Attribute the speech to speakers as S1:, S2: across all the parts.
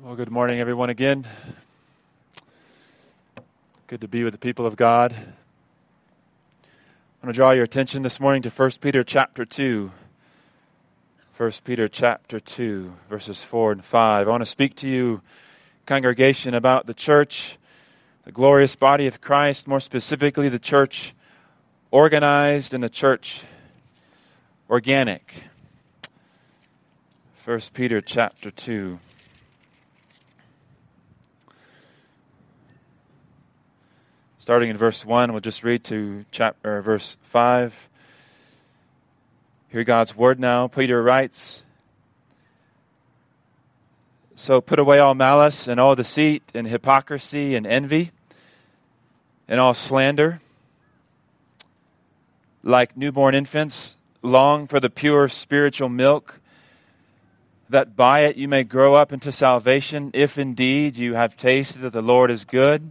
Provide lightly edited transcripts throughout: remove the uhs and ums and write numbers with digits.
S1: Well, good morning, everyone, again. Good to be with the people of God. I want to draw your attention this morning to 1 Peter chapter 2. 1 Peter chapter 2, verses 4 and 5. I want to speak to you, congregation, about the church, the glorious body of Christ, more specifically the church organized and the church organic. 1 Peter chapter 2. Starting in verse 1, we'll just read to verse 5. Hear God's word now. Peter writes, "So put away all malice and all deceit and hypocrisy and envy and all slander. Like newborn infants, long for the pure spiritual milk, that by it you may grow up into salvation, if indeed you have tasted that the Lord is good.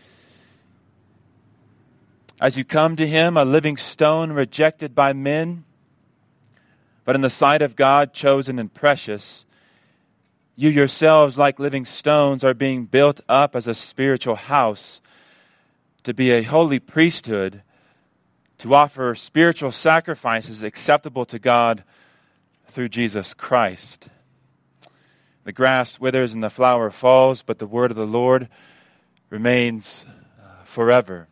S1: As you come to him, a living stone rejected by men, but in the sight of God chosen and precious, you yourselves, like living stones, are being built up as a spiritual house to be a holy priesthood, to offer spiritual sacrifices acceptable to God through Jesus Christ. The grass withers and the flower falls, but the word of the Lord remains forever."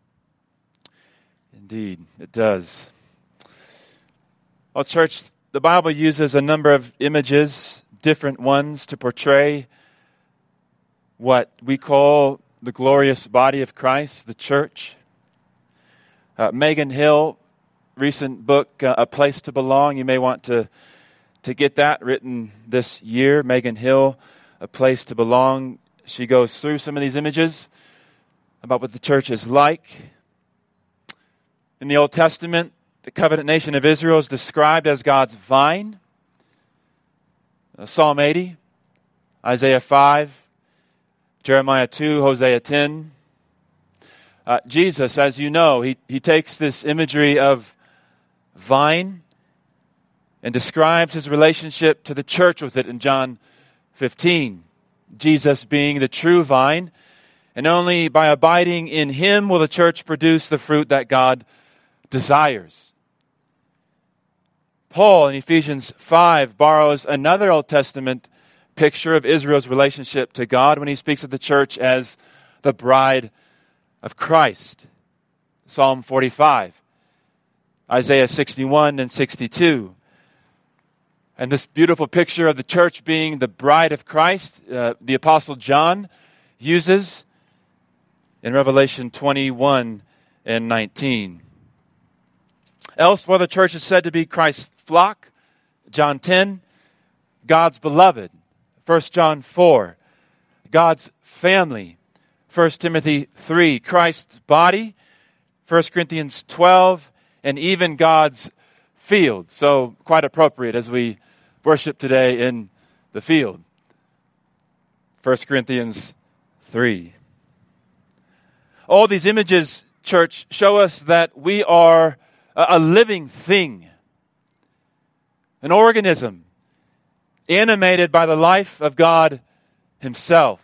S1: Indeed, it does. Well, church, the Bible uses a number of images, different ones, to portray what we call the glorious body of Christ, the church. Megan Hill, recent book, A Place to Belong. You may want to get that, written this year. Megan Hill, A Place to Belong. She goes through some of these images about what the church is like. In the Old Testament, the covenant nation of Israel is described as God's vine. Psalm 80, Isaiah 5, Jeremiah 2, Hosea 10. Jesus, as you know, he takes this imagery of vine and describes his relationship to the church with it in John 15. Jesus being the true vine, and only by abiding in him will the church produce the fruit that God desires. Paul in Ephesians 5 borrows another Old Testament picture of Israel's relationship to God when he speaks of the church as the bride of Christ. Psalm 45, Isaiah 61 and 62. And this beautiful picture of the church being the bride of Christ, the Apostle John uses in Revelation 21 and 19. Elsewhere, the church is said to be Christ's flock, John 10, God's beloved, 1 John 4, God's family, 1 Timothy 3, Christ's body, 1 Corinthians 12, and even God's field. So quite appropriate as we worship today in the field. 1 Corinthians 3. All these images, church, show us that we are a living thing, an organism animated by the life of God himself.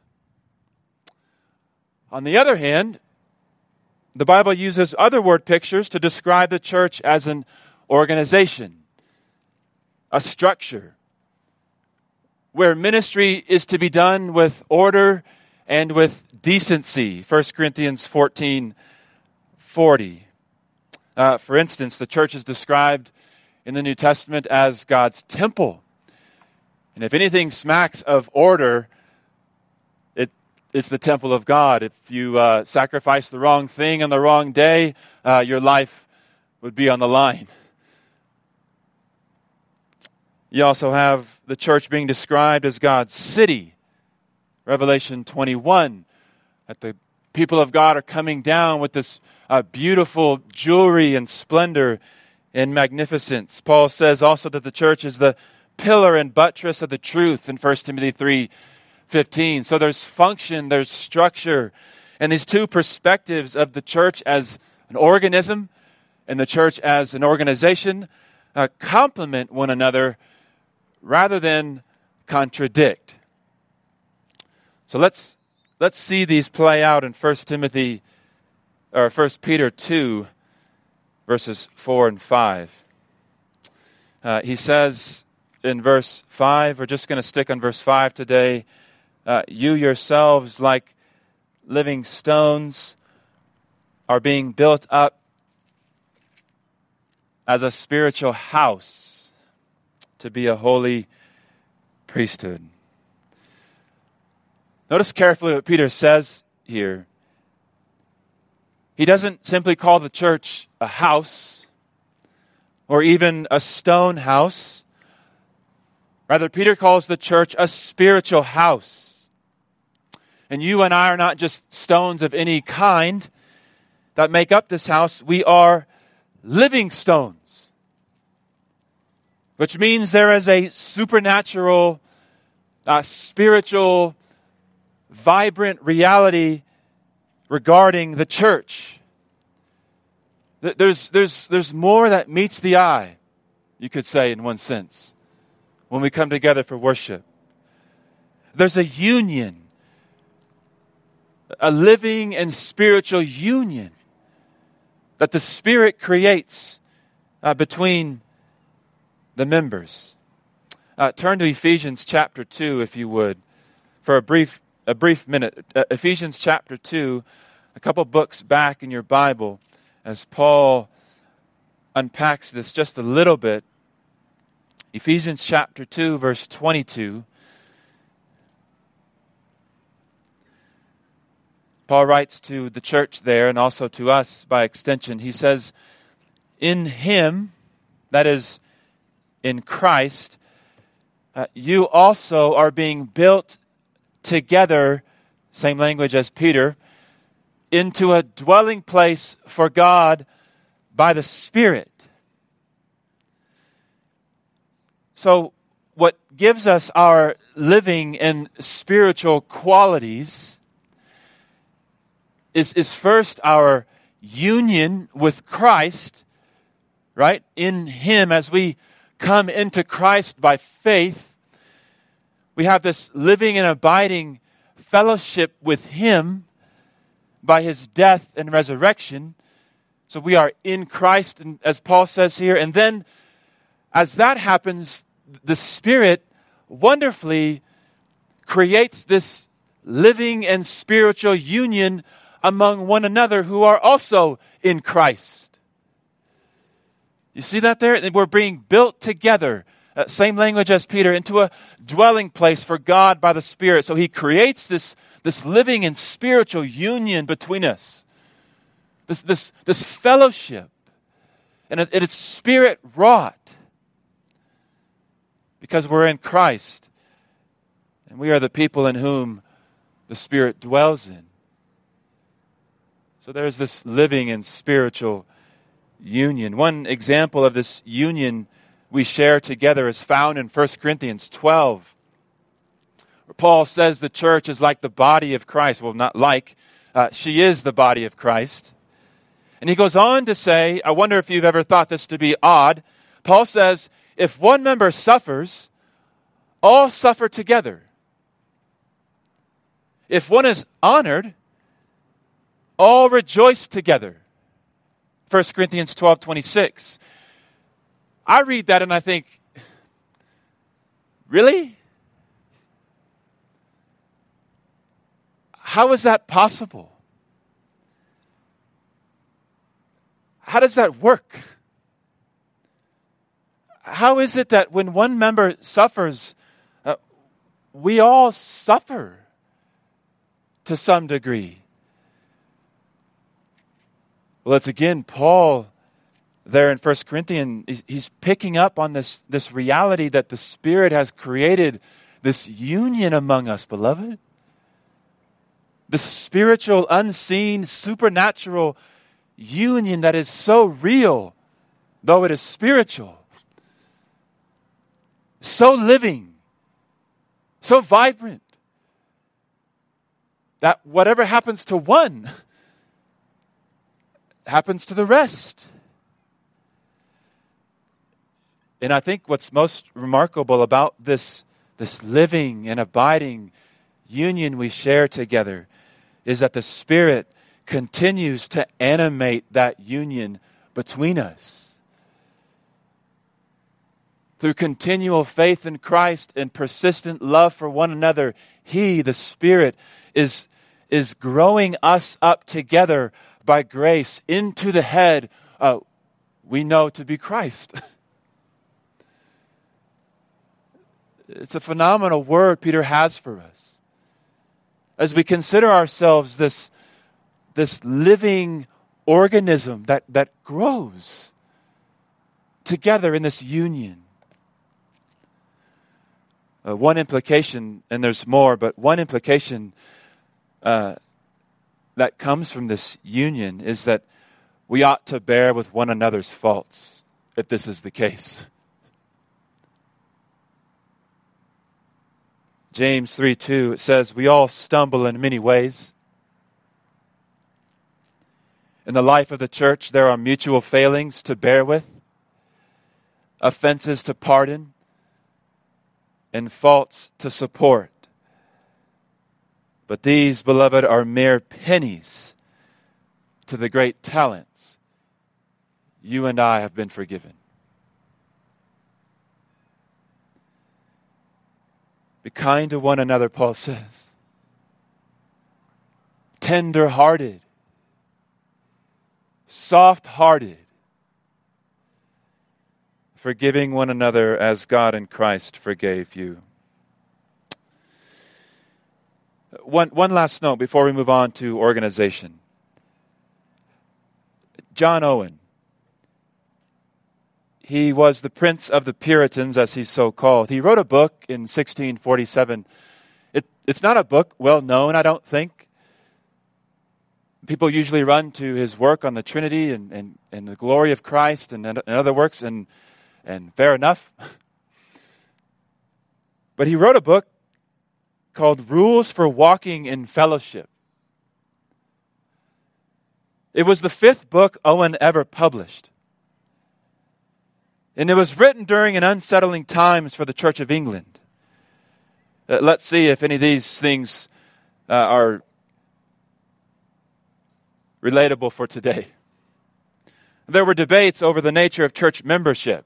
S1: On the other hand, the Bible uses other word pictures to describe the church as an organization, a structure, where ministry is to be done with order and with decency. 1 Corinthians 14:40. For instance, the church is described in the New Testament as God's temple. And if anything smacks of order, it's the temple of God. If you sacrifice the wrong thing on the wrong day, your life would be on the line. You also have the church being described as God's city. Revelation 21, that the people of God are coming down with this beautiful jewelry and splendor and magnificence. Paul says also that the church is the pillar and buttress of the truth in 1 Timothy 3:15. So there's function, there's structure, and these two perspectives of the church as an organism and the church as an organization complement one another rather than contradict. So let's see these play out in 1 Peter 2, verses 4 and 5. He says in verse 5, we're just going to stick on verse 5 today, you yourselves, like living stones, are being built up as a spiritual house to be a holy priesthood. Notice carefully what Peter says here. He doesn't simply call the church a house or even a stone house. Rather, Peter calls the church a spiritual house. And you and I are not just stones of any kind that make up this house. We are living stones, which means there is a supernatural, spiritual, vibrant reality regarding the church. There's more that meets the eye, you could say in one sense, when we come together for worship. There's a union, a living and spiritual union that the Spirit creates between the members. Turn to Ephesians chapter 2, if you would, for a brief minute. Ephesians chapter 2, a couple books back in your Bible, as Paul unpacks this just a little bit. Ephesians chapter 2, verse 22. Paul writes to the church there and also to us by extension. He says, in Him, that is, in Christ, you also are being built together, same language as Peter, into a dwelling place for God by the Spirit. So, what gives us our living and spiritual qualities is first our union with Christ, right? In Him, as we come into Christ by faith, we have this living and abiding fellowship with Him by His death and resurrection. So we are in Christ, and as Paul says here. And then, as that happens, the Spirit wonderfully creates this living and spiritual union among one another who are also in Christ. You see that there? We're being built together, same language as Peter, into a dwelling place for God by the Spirit. So He creates this living and spiritual union between us. This fellowship. And it's Spirit wrought. Because we're in Christ. And we are the people in whom the Spirit dwells in. So there's this living and spiritual union. One example of this union we share together is found in 1 Corinthians 12. Where Paul says the church is like the body of Christ. Well, not like. She is the body of Christ. And he goes on to say, I wonder if you've ever thought this to be odd. Paul says, if one member suffers, all suffer together. If one is honored, all rejoice together. 1 Corinthians 12:26. I read that and I think, really? How is that possible? How does that work? How is it that when one member suffers, we all suffer to some degree? Well, it's again Paul there in 1 Corinthians. He's picking up on this reality that the Spirit has created this union among us, beloved. The spiritual, unseen, supernatural union that is so real, though it is spiritual. So living, so vibrant, that whatever happens to one happens to the rest. And I think what's most remarkable about this living and abiding union we share together is that the Spirit continues to animate that union between us. Through continual faith in Christ and persistent love for one another, He, the Spirit, is growing us up together by grace into the head we know to be Christ. It's a phenomenal word Peter has for us. As we consider ourselves this living organism that grows together in this union. One implication, and there's more, but one implication that comes from this union is that we ought to bear with one another's faults, if this is the case. James 3:2, it says, we all stumble in many ways. In the life of the church, there are mutual failings to bear with, offenses to pardon, and faults to support. But these, beloved, are mere pennies to the great talents you and I have been forgiven. Be kind to one another, Paul says. Tender-hearted. Soft-hearted. Forgiving one another as God in Christ forgave you. One last note before we move on to organization. John Owen. He was the Prince of the Puritans, as he's so called. He wrote a book in 1647. It's not a book well known, I don't think. People usually run to his work on the Trinity and the glory of Christ and other works, and fair enough. But he wrote a book called Rules for Walking in Fellowship. It was the 5th book Owen ever published. And it was written during an unsettling times for the Church of England. Let's see if any of these things are relatable for today. There were debates over the nature of church membership,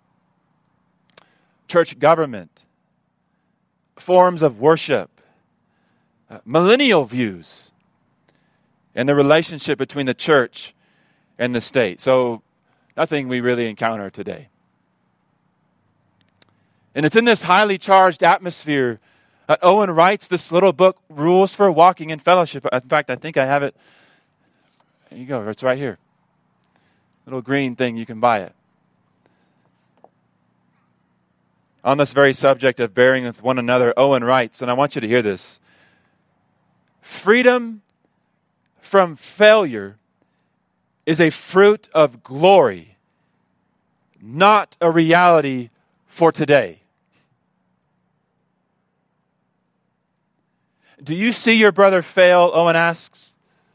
S1: church government, forms of worship, millennial views, and the relationship between the church and the state. So, nothing we really encounter today. And it's in this highly charged atmosphere that Owen writes this little book, Rules for Walking in Fellowship. In fact, I think I have it. There you go. It's right here. Little green thing, you can buy it. On this very subject of bearing with one another, Owen writes, and I want you to hear this. Freedom from failure is a fruit of glory, not a reality for today. Do you see your brother fail? Owen asks.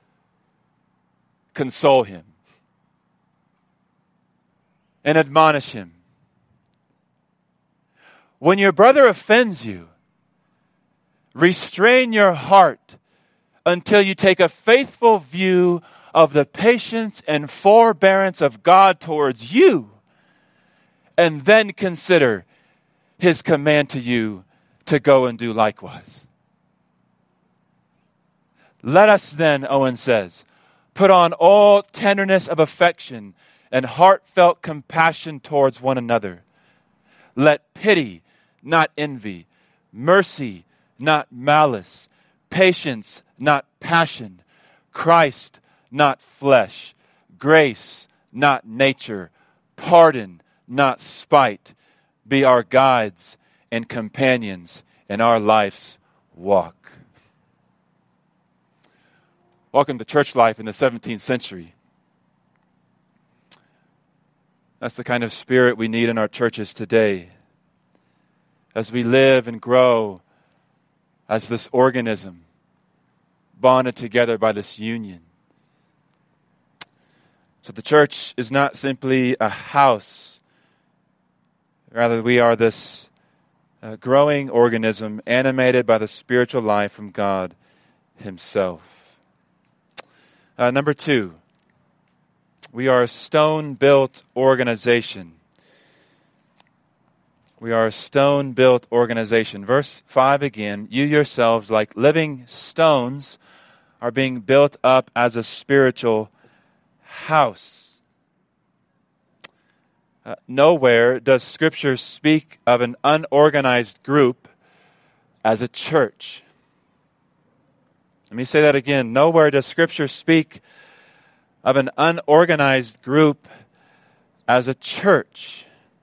S1: Console him and admonish him. When your brother offends you, restrain your heart until you take a faithful view of the patience and forbearance of God towards you, and then consider His command to you to go and do likewise. Let us then, Owen says, put on all tenderness of affection and heartfelt compassion towards one another. Let pity, not envy, mercy, not malice, patience, not passion, Christ, not flesh, grace, not nature, pardon, not spite, be our guides and companions in our life's walk. Welcome to church life in the 17th century. That's the kind of spirit we need in our churches today. As we live and grow as this organism, bonded together by this union. So the church is not simply a house. Rather, we are this a growing organism animated by the spiritual life from God Himself. Number 2, we are a stone-built organization. We are a stone-built organization. Verse 5 again, you yourselves, like living stones, are being built up as a spiritual house. Nowhere does Scripture speak of an unorganized group as a church. Let me say that again. Nowhere does Scripture speak of an unorganized group as a church.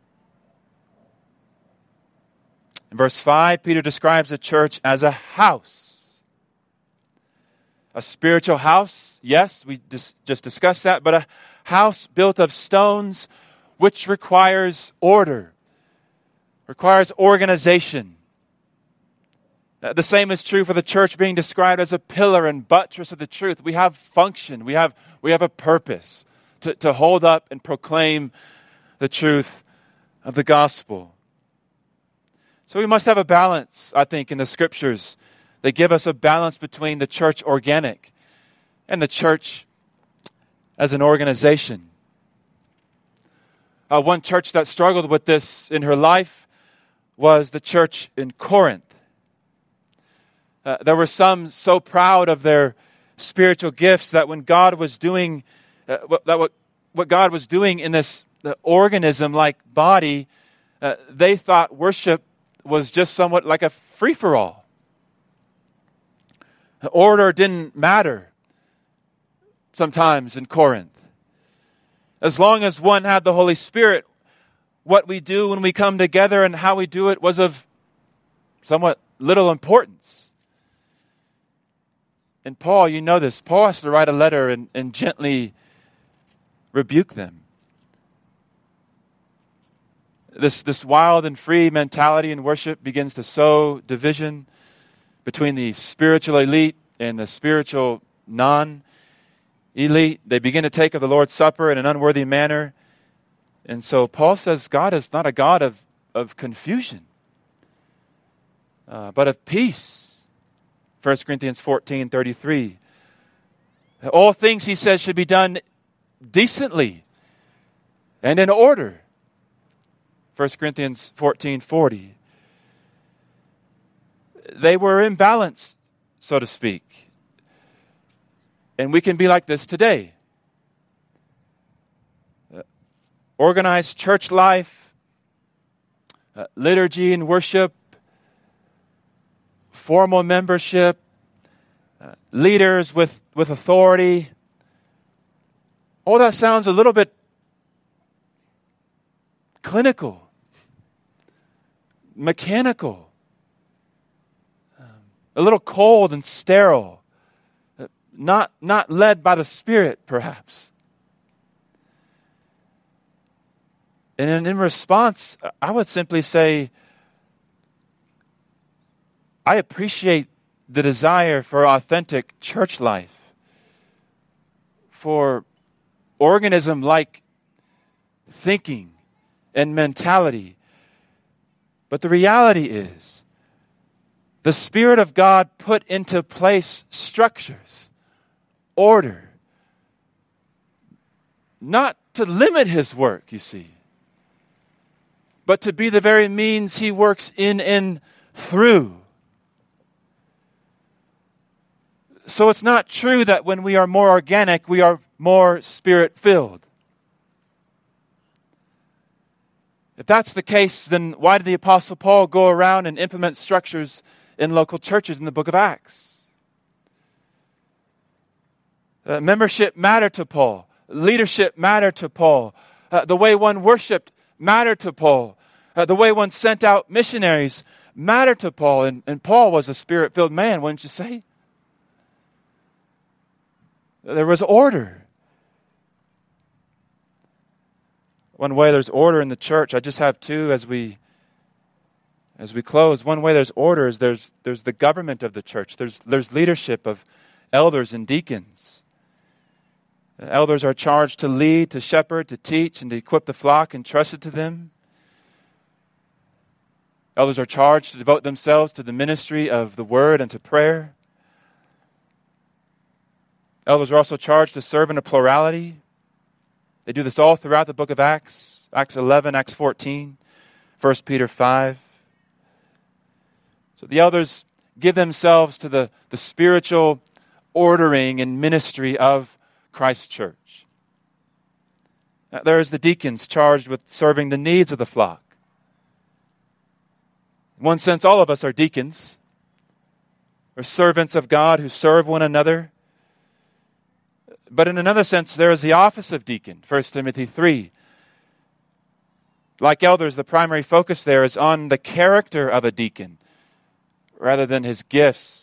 S1: In verse 5, Peter describes the church as a house. A spiritual house, yes, we just discussed that, but a house built of stones which requires order, requires organization. The same is true for the church being described as a pillar and buttress of the truth. We have function, we have a purpose to hold up and proclaim the truth of the gospel. So we must have a balance, I think, in the Scriptures. They give us a balance between the church organic and the church as an organization. One church that struggled with this in her life was the church in Corinth. There were some so proud of their spiritual gifts that when God was doing what God was doing in this organism-like body, they thought worship was just somewhat like a free-for-all. The order didn't matter sometimes in Corinth. As long as one had the Holy Spirit, what we do when we come together and how we do it was of somewhat little importance. And Paul, you know this, Paul has to write a letter and gently rebuke them. This wild and free mentality in worship begins to sow division between the spiritual elite and the spiritual non-elite. They begin to take of the Lord's Supper in an unworthy manner. And so Paul says God is not a God of confusion, but of peace. 1 Corinthians 14:33. All things, he says, should be done decently and in order. 1 Corinthians 14:40. They were imbalanced, so to speak. And we can be like this today. Organized church life, liturgy and worship, formal membership, leaders with authority. All that sounds a little bit clinical, mechanical, a little cold and sterile, not led by the Spirit, perhaps. And in response, I would simply say, I appreciate the desire for authentic church life, for organism-like thinking and mentality. But the reality is, the Spirit of God put into place structures, order, not to limit His work, you see, but to be the very means He works in and through. So it's not true that when we are more organic, we are more Spirit-filled. If that's the case, then why did the Apostle Paul go around and implement structures in local churches in the book of Acts? Membership mattered to Paul. Leadership mattered to Paul. The way one worshiped mattered to Paul. The way one sent out missionaries mattered to Paul. And Paul was a Spirit-filled man, wouldn't you say? There was order. One way there's order in the church, I just have two as we close. One way there's order is there's the government of the church. There's leadership of elders and deacons. Elders are charged to lead, to shepherd, to teach, and to equip the flock entrusted to them. Elders are charged to devote themselves to the ministry of the word and to prayer. Elders are also charged to serve in a plurality. They do this all throughout the book of Acts, Acts 11, Acts 14, 1 Peter 5. So the elders give themselves to the spiritual ordering and ministry of Christ's church. There is the deacons charged with serving the needs of the flock. In one sense, all of us are deacons. We're servants of God who serve one another. But in another sense, there is the office of deacon, 1 Timothy 3. Like elders, the primary focus there is on the character of a deacon rather than his gifts.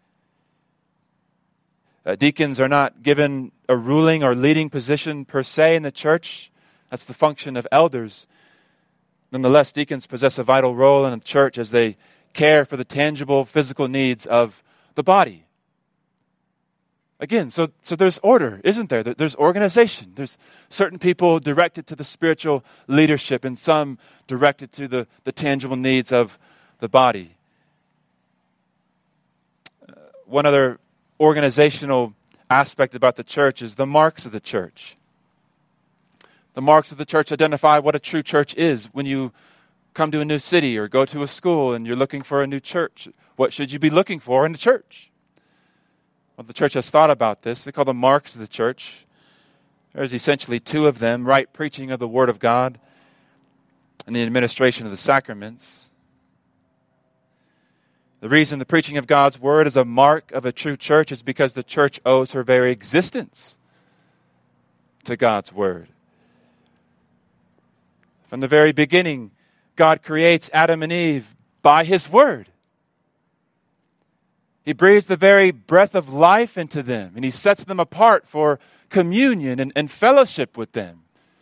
S1: Deacons are not given a ruling or leading position per se in the church. That's the function of elders. Nonetheless, deacons possess a vital role in the church as they care for the tangible physical needs of the body. Again, so there's order, isn't there? There's organization. There's certain people directed to the spiritual leadership and some directed to the tangible needs of the body. One other organizational aspect about the church is the marks of the church. The marks of the church identify what a true church is. When you come to a new city or go to a school and you're looking for a new church, what should you be looking for in the church? Well, the church has thought about this. They call them marks of the church. There's essentially two of them: right preaching of the Word of God and the administration of the sacraments. The reason the preaching of God's Word is a mark of a true church is because the church owes her very existence to God's Word. From the very beginning, God creates Adam and Eve by His Word. He breathes the very breath of life into them, and He sets them apart for communion and fellowship with them.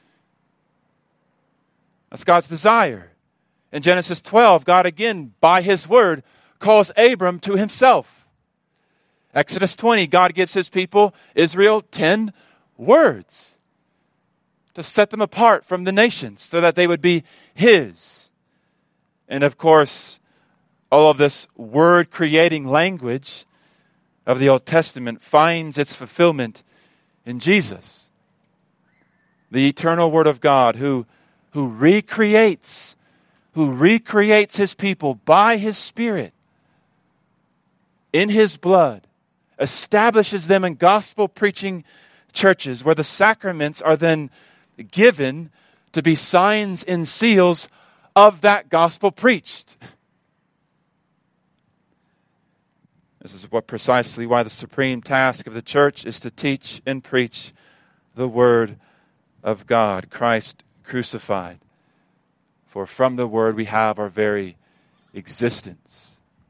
S1: That's God's desire. In Genesis 12, God again, by His Word, calls Abram to Himself. Exodus 20, God gives His people, Israel, 10 words to set them apart from the nations so that they would be His. And of course, all of this word-creating language of the Old Testament finds its fulfillment in Jesus, the eternal Word of God who recreates His people by His Spirit in His blood, establishes them in gospel-preaching churches where the sacraments are then given to be signs and seals of that gospel preached. This is precisely why the supreme task of the church is to teach and preach the Word of God, Christ crucified. For from the Word we have our very existence.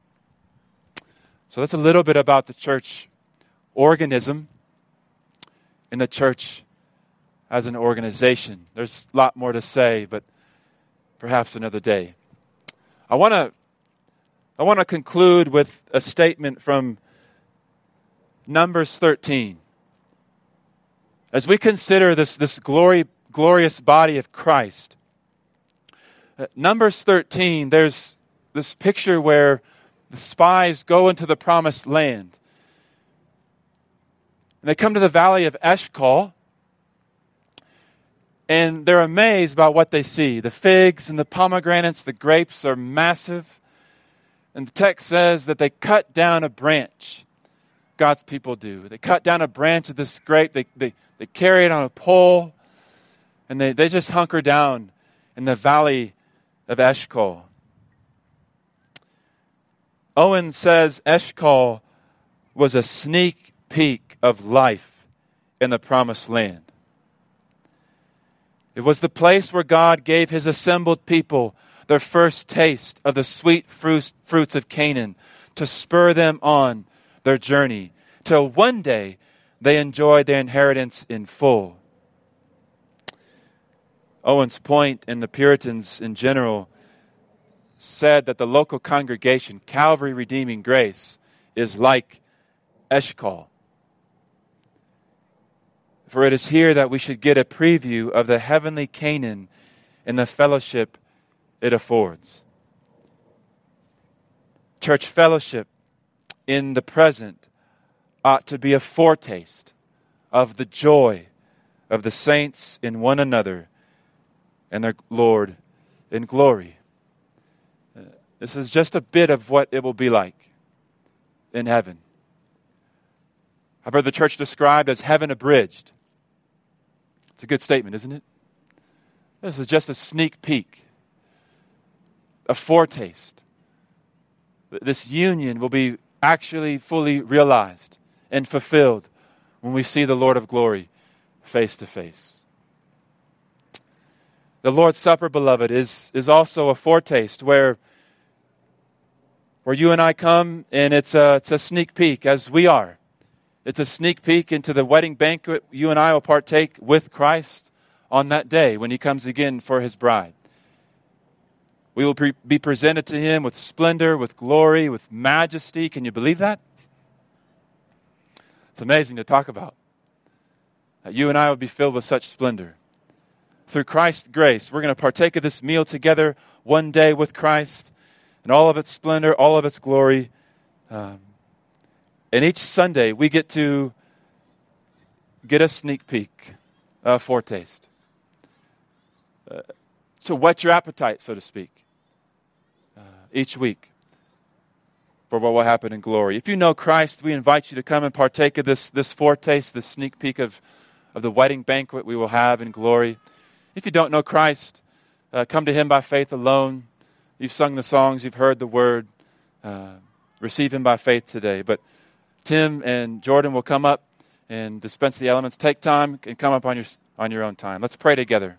S1: So that's a little bit about the church organism and the church as an organization. There's a lot more to say, but perhaps another day. I want to conclude with a statement from Numbers 13. As we consider this glorious body of Christ, Numbers 13, there's this picture where the spies go into the promised land. And they come to the valley of Eshcol, and they're amazed about what they see. The figs and the pomegranates, the grapes are massive. And the text says that they cut down a branch. God's people do. They cut down a branch of this grape. They carry it on a pole. And they just hunker down in the valley of Eshcol. Owen says Eshcol was a sneak peek of life in the promised land. It was the place where God gave His assembled people their first taste of the sweet fruits of Canaan to spur them on their journey till one day they enjoyed their inheritance in full. Owen's point, and the Puritans in general, said that the local congregation, Calvary Redeeming Grace, is like Eshcol. For it is here that we should get a preview of the heavenly Canaan and the fellowship it affords. Church fellowship in the present ought to be a foretaste of the joy of the saints in one another and their Lord in glory. This is just a bit of what it will be like in heaven. I've heard the church described as heaven abridged. It's a good statement, isn't it? This is just a sneak peek, a foretaste. This union will be actually fully realized and fulfilled when we see the Lord of glory face to face. The Lord's Supper, beloved, is also a foretaste where you and I come, and it's a sneak peek, as we are. It's a sneak peek into the wedding banquet you and I will partake with Christ on that day when He comes again for His bride. We will be presented to Him with splendor, with glory, with majesty. Can you believe that? It's amazing to talk about. That you and I will be filled with such splendor. Through Christ's grace, we're going to partake of this meal together one day with Christ and all of its splendor, all of its glory. And each Sunday, we get to get a sneak peek, a foretaste. To whet your appetite, so to speak, each week for what will happen in glory. If you know Christ, we invite you to come and partake of this foretaste, this sneak peek of the wedding banquet we will have in glory. If you don't know Christ, come to Him by faith alone. You've sung the songs, you've heard the word. Receive Him by faith today. But Tim and Jordan will come up and dispense the elements. Take time and come up on your own time. Let's pray together.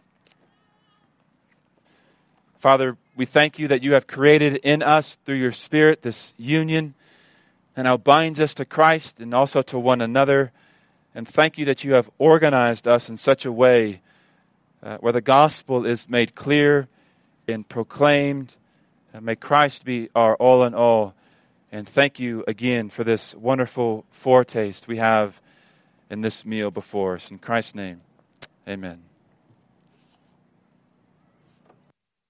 S1: Father, we thank You that You have created in us through Your Spirit this union and now binds us to Christ and also to one another. And thank You that You have organized us in such a way where the gospel is made clear and proclaimed. May Christ be our all in all. And thank You again for this wonderful foretaste we have in this meal before us. In Christ's name, amen.